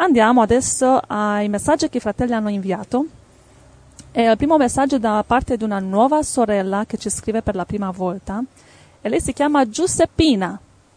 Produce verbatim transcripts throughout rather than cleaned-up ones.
Andiamo adesso ai messaggi che i fratelli hanno inviato. E il primo messaggio da parte di una nuova sorella che ci scrive per la prima volta. E lei si chiama Giuseppina.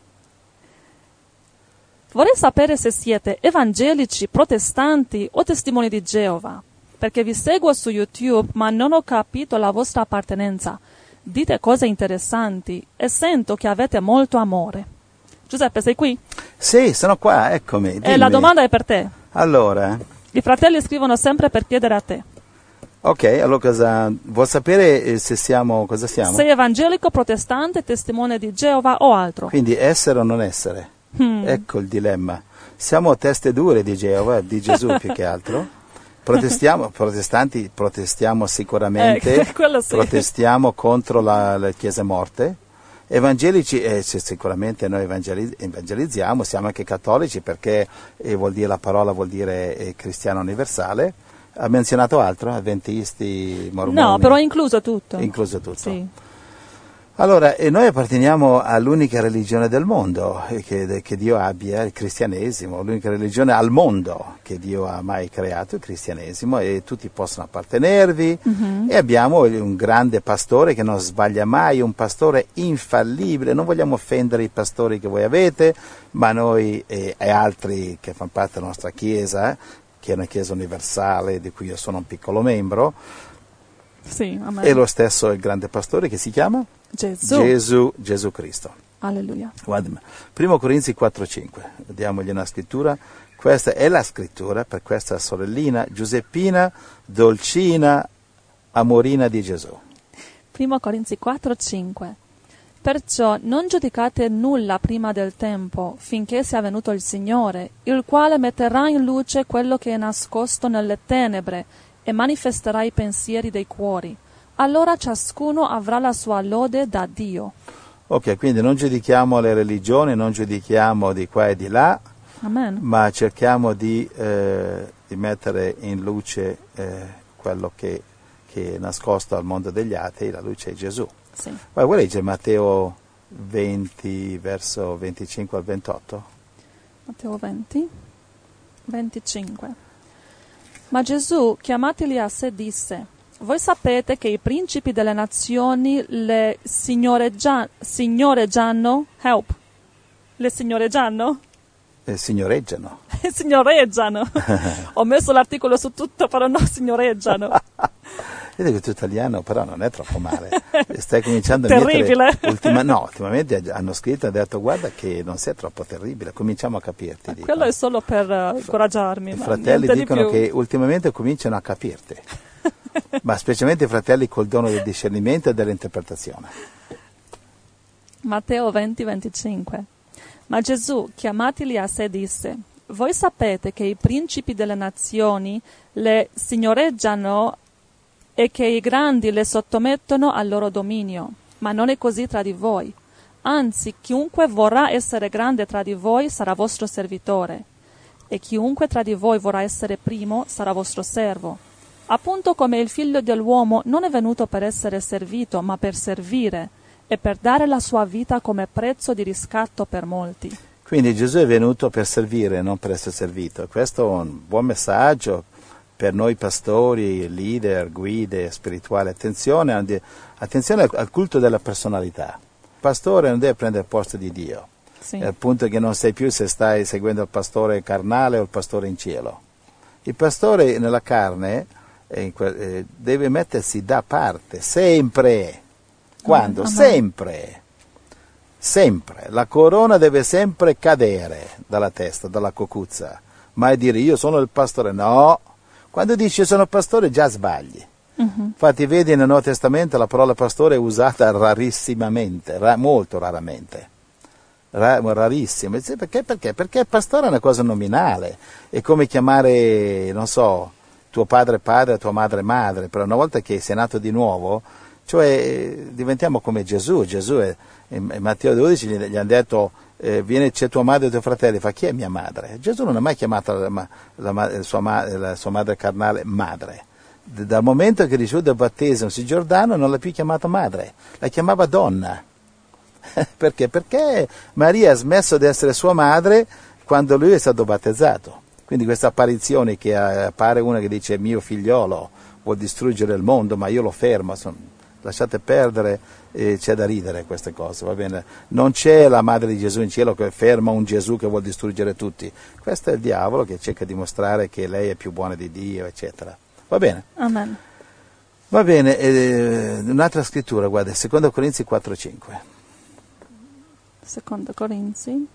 Vorrei sapere se siete evangelici, protestanti o testimoni di Geova, perché vi seguo su YouTube ma non ho capito la vostra appartenenza. Dite cose interessanti e sento che avete molto amore. Giuseppe, sei qui? Sì, sono qua, eccomi. Dimmi. E la domanda è per te. Allora? I fratelli scrivono sempre per chiedere a te. Ok, allora cosa... Vuoi sapere se siamo... cosa siamo? Sei evangelico, protestante, testimone di Geova o altro? Quindi essere o non essere? Hmm. Ecco il dilemma. Siamo teste dure di Geova, di Gesù più che altro. Protestiamo, protestanti protestiamo sicuramente, eh, quello sì. Protestiamo contro la, le chiese morte. Evangelici, eh, sicuramente noi evangeliz- evangelizziamo, siamo anche cattolici perché eh, vuol dire, la parola vuol dire eh, cristiano universale. Ha menzionato altro? Adventisti, mormoni? No, però incluso tutto. Incluso tutto. Sì. Allora, e noi apparteniamo all'unica religione del mondo che, che Dio abbia, il cristianesimo, l'unica religione al mondo che Dio ha mai creato, il cristianesimo, e tutti possono appartenervi. Mm-hmm. E abbiamo un grande pastore che non sbaglia mai, un pastore infallibile. Non vogliamo offendere i pastori che voi avete, ma noi e, e altri che fanno parte della nostra chiesa, che è una chiesa universale di cui io sono un piccolo membro. Sì, amen. E lo stesso il grande pastore che si chiama? Gesù. Gesù, Gesù Cristo. Alleluia. Guarda, primo Corinzi quattro cinque, vediamogli una scrittura. Questa è la scrittura per questa sorellina Giuseppina, dolcina, amorina di Gesù. primo Corinzi quattro cinque. Perciò non giudicate nulla prima del tempo, finché sia venuto il Signore, il quale metterà in luce quello che è nascosto nelle tenebre e manifesterà i pensieri dei cuori. Allora ciascuno avrà la sua lode da Dio. Ok, quindi non giudichiamo le religioni, non giudichiamo di qua e di là, Amen. Ma cerchiamo di, eh, di mettere in luce eh, quello che, che è nascosto al mondo degli atei, la luce è Gesù. Sì. Poi vuoi leggere Matteo venti, verso venticinque al ventotto? Matteo venti, venticinque. Ma Gesù, chiamateli a sé, disse: voi sapete che i principi delle nazioni le signoreggia- signoreggiano, help, le signoreggiano? Eh, signoreggiano. signoreggiano. Ho messo l'articolo su tutto, però no, signoreggiano. Io dico tu italiano, però non è troppo male. Stai cominciando a terribile. mettere... Ultima, no, ultimamente hanno scritto e hanno detto guarda che non sei troppo terribile, cominciamo a capirti. Quello dicono. È solo per uh, incoraggiarmi. I fratelli dicono che ultimamente cominciano a capirti. Ma specialmente i fratelli col dono del discernimento e dell'interpretazione. Matteo venti venticinque. Ma Gesù, chiamateli a sé, disse: voi sapete che i principi delle nazioni le signoreggiano e che i grandi le sottomettono al loro dominio, ma non è così tra di voi. Anzi, chiunque vorrà essere grande tra di voi sarà vostro servitore, e chiunque tra di voi vorrà essere primo sarà vostro servo. Appunto come il figlio dell'uomo non è venuto per essere servito, ma per servire, e per dare la sua vita come prezzo di riscatto per molti. Quindi Gesù è venuto per servire, non per essere servito. Questo è un buon messaggio per noi pastori, leader, guide spirituali. Attenzione, attenzione al culto della personalità. Il pastore non deve prendere il posto di Dio. Sì. È il punto che non sai più se stai seguendo il pastore carnale o il pastore in cielo. Il pastore nella carne eh, deve mettersi da parte, sempre. Quando? Amen. Sempre. Sempre. La corona deve sempre cadere dalla testa, dalla cocuzza. Mai dire io sono il pastore. No. Quando dici io sono il pastore già sbagli. Uh-huh. Infatti vedi nel Nuovo Testamento la parola pastore è usata rarissimamente, ra- molto raramente. Ra- rarissimo. Perché? Perché? Perché il pastore è una cosa nominale. È come chiamare, non so, tuo padre padre, tua madre madre. Però una volta che sei nato di nuovo, cioè diventiamo come Gesù. Gesù è, in Matteo dodici gli, gli hanno detto eh, vieni, c'è tua madre e i tuoi fratelli. Fa chi è mia madre? Gesù non ha mai chiamato la, la, la, sua, la sua madre carnale madre. Dal momento che ricevuto il battesimo su Giordano non l'ha più chiamata madre, la chiamava donna. Perché? Perché Maria ha smesso di essere sua madre quando lui è stato battezzato. Quindi questa apparizione che appare una che dice mio figliolo vuol distruggere il mondo, ma io lo fermo, son, lasciate perdere, eh, c'è da ridere queste cose, va bene? Non c'è la madre di Gesù in cielo che ferma un Gesù che vuol distruggere tutti. Questo è il diavolo che cerca di mostrare che lei è più buona di Dio, eccetera. Va bene? Amen. Va bene, eh, un'altra scrittura, guarda, secondo Corinzi quattro cinque. Secondo Corinzi.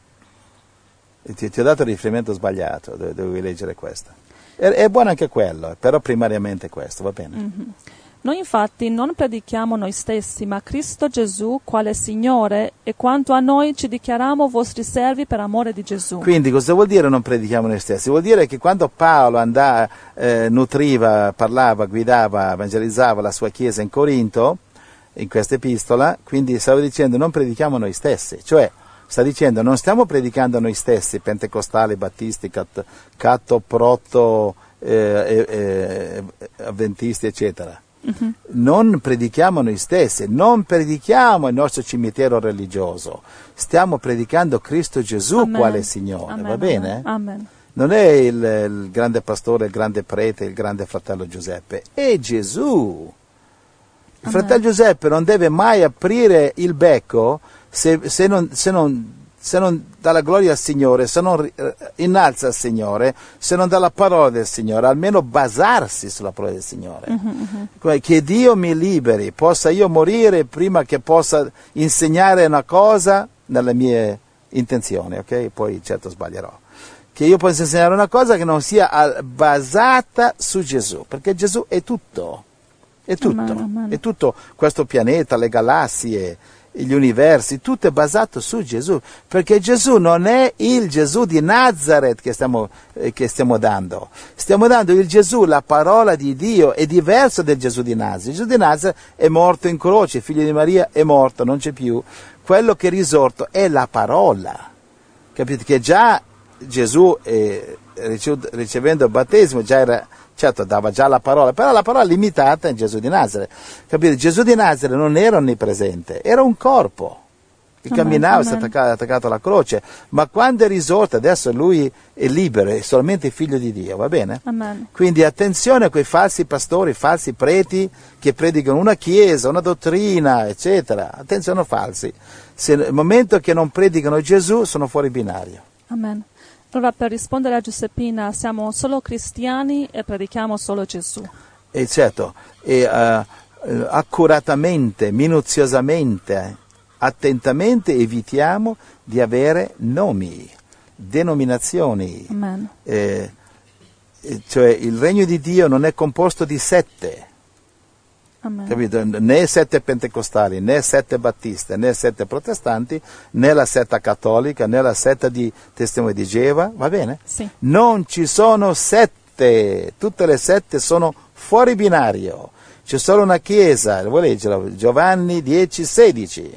Ti, ti ho dato il riferimento sbagliato, dove dovevi leggere questo. È, è buono anche quello, però primariamente questo, va bene? Mm-hmm. Noi infatti non predichiamo noi stessi, ma Cristo Gesù quale Signore, e quanto a noi ci dichiariamo vostri servi per amore di Gesù. Quindi cosa vuol dire non predichiamo noi stessi? Vuol dire che quando Paolo andava, eh, nutriva, parlava, guidava, evangelizzava la sua chiesa in Corinto, in questa epistola, quindi stava dicendo non predichiamo noi stessi, cioè sta dicendo non stiamo predicando noi stessi, pentecostali, battisti, cat, catto, proto, eh, eh, avventisti, eccetera. Uh-huh. Non predichiamo noi stessi, non predichiamo il nostro cimitero religioso, stiamo predicando Cristo Gesù Amen. Quale Signore, Amen. Va bene? Amen. Non è il, il grande pastore, il grande prete, il grande fratello Giuseppe, è Gesù. Il Amen. Fratello Giuseppe non deve mai aprire il becco se, se, non, se, non, se non dà la gloria al Signore, se non innalza il Signore, se non dà la parola del Signore, almeno basarsi sulla parola del Signore. Uh-huh, uh-huh. Che Dio mi liberi, possa io morire prima che possa insegnare una cosa nelle mie intenzioni, ok? Poi certo sbaglierò. Che io possa insegnare una cosa che non sia basata su Gesù, perché Gesù è tutto. È tutto, amen, amen. È tutto questo pianeta, le galassie, gli universi, tutto è basato su Gesù, perché Gesù non è il Gesù di Nazareth che stiamo, eh, che stiamo dando, stiamo dando il Gesù, la parola di Dio, è diverso del Gesù di Nazareth. Il Gesù di Nazareth è morto in croce, figlio di Maria è morto, non c'è più, quello che è risorto è la parola, capite? Che già Gesù, eh, ricevendo il battesimo, già era... Certo, dava già la parola, però la parola limitata in Gesù di Nazareth. Capite? Gesù di Nazareth non era onnipresente, era un corpo che amen, camminava, si è attaccato, attaccato alla croce, ma quando è risorto, adesso lui è libero, è solamente figlio di Dio, va bene? Amen. Quindi attenzione a quei falsi pastori, falsi preti che predicano una chiesa, una dottrina, eccetera. Attenzione falsi. Se nel momento che non predicano Gesù, sono fuori binario. Amen. Allora, per rispondere a Giuseppina, siamo solo cristiani e predichiamo solo Gesù. E certo, e, uh, accuratamente, minuziosamente, attentamente evitiamo di avere nomi, denominazioni. Amen. Eh, cioè il regno di Dio non è composto di sette. Amen. Capito? Né sette pentecostali, né sette battiste, né sette protestanti, né la setta cattolica, né la setta di testimoni di Geova, va bene? Sì. Non ci sono sette, tutte le sette sono fuori binario. C'è solo una chiesa, vuoi leggerla? Giovanni dieci sedici.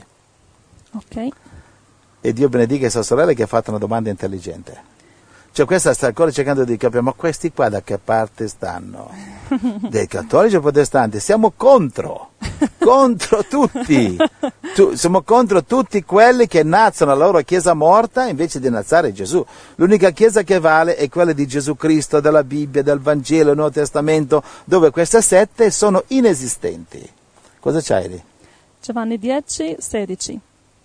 Ok. E Dio benedica sua sorella che ha fatto una domanda intelligente. Cioè questa sta ancora cercando di capire, ma questi qua da che parte stanno? Dei cattolici o protestanti? Siamo contro, contro tutti, tu, siamo contro tutti quelli che innalzano la loro chiesa morta invece di innalzare Gesù. L'unica chiesa che vale è quella di Gesù Cristo, della Bibbia, del Vangelo, del Nuovo Testamento, dove queste sette sono inesistenti. Cosa c'hai lì? Giovanni dieci sedici.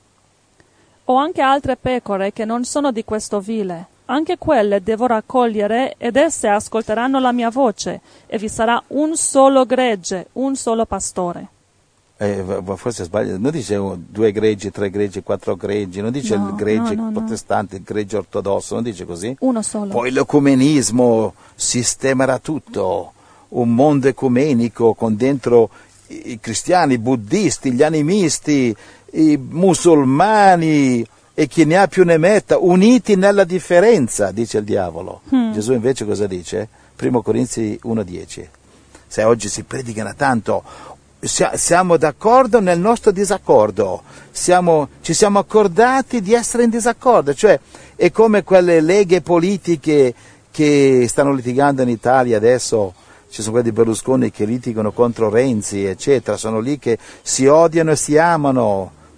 Ho anche altre pecore che non sono di questo vile. Anche quelle devo raccogliere ed esse ascolteranno la mia voce e vi sarà un solo gregge, un solo pastore. Eh, forse sbaglio, non dice due greggi, tre greggi, quattro greggi, non dice no, il gregge no, no, protestante, il gregge ortodosso, non dice così? Uno solo. Poi l'ecumenismo sistemerà tutto, un mondo ecumenico con dentro i cristiani, i buddisti, gli animisti, i musulmani e chi ne ha più ne metta, uniti nella differenza, dice il diavolo. Hmm. Gesù invece cosa dice? Primo Corinzi uno dieci. Se oggi si predicano tanto, siamo d'accordo nel nostro disaccordo, siamo, ci siamo accordati di essere in disaccordo, cioè è come quelle leghe politiche che stanno litigando in Italia adesso. Ci sono quelli di Berlusconi che litigano contro Renzi, eccetera, sono lì che si odiano e si amano,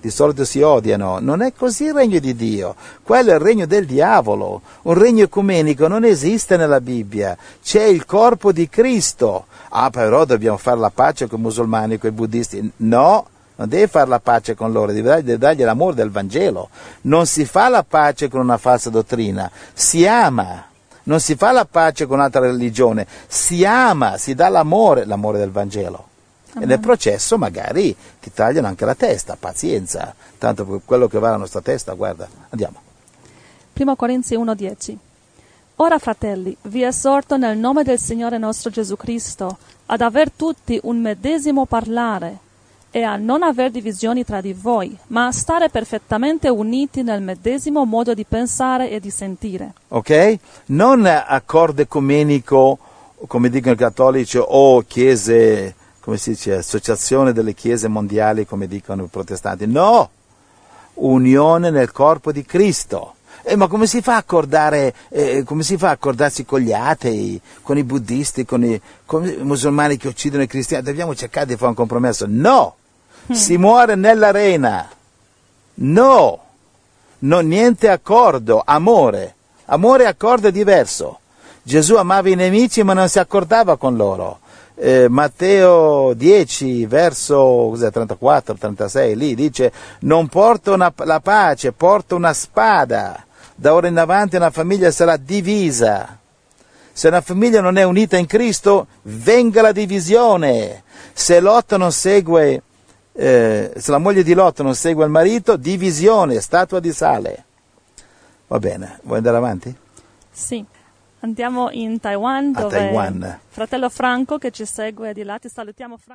di solito si odiano. Non è così il regno di Dio, quello è il regno del diavolo. Un regno ecumenico non esiste nella Bibbia, c'è il corpo di Cristo. Ah, però dobbiamo fare la pace con i musulmani, con i buddisti. No, non devi fare la pace con loro, devi dargli, devi dargli l'amore del Vangelo. Non si fa la pace con una falsa dottrina, si ama. Non si fa la pace con un'altra religione, si ama, si dà l'amore, l'amore del Vangelo. Amen. E nel processo magari ti tagliano anche la testa, pazienza, tanto per quello che va alla nostra testa, guarda, andiamo. Primo Corinzi uno dieci. Ora, fratelli, vi esorto nel nome del Signore nostro Gesù Cristo ad aver tutti un medesimo parlare e a non aver divisioni tra di voi, ma a stare perfettamente uniti nel medesimo modo di pensare e di sentire. Ok? Non accordo ecumenico, come dicono i cattolici, o chiese, come si dice, associazione delle chiese mondiali, come dicono i protestanti. No! Unione nel corpo di Cristo. Eh, ma come si fa a accordare, eh, come si fa a accordarsi con gli atei, con i buddisti, con i, con i musulmani che uccidono i cristiani? Dobbiamo cercare di fare un compromesso. No! Si muore nell'arena. No, no, niente accordo, amore. Amore e accordo è diverso. Gesù amava i nemici ma non si accordava con loro. Eh, Matteo dieci, verso cos'è, trentaquattro trentasei, lì dice: non porto una, la pace, porto una spada. Da ora in avanti una famiglia sarà divisa. Se una famiglia non è unita in Cristo, venga la divisione. Se Lot non segue Eh, se la moglie di Lot non segue il marito, divisione, statua di sale. Va bene, vuoi andare avanti? Sì, andiamo in Taiwan, A dove Taiwan. fratello Franco che ci segue di là, ti salutiamo Franco.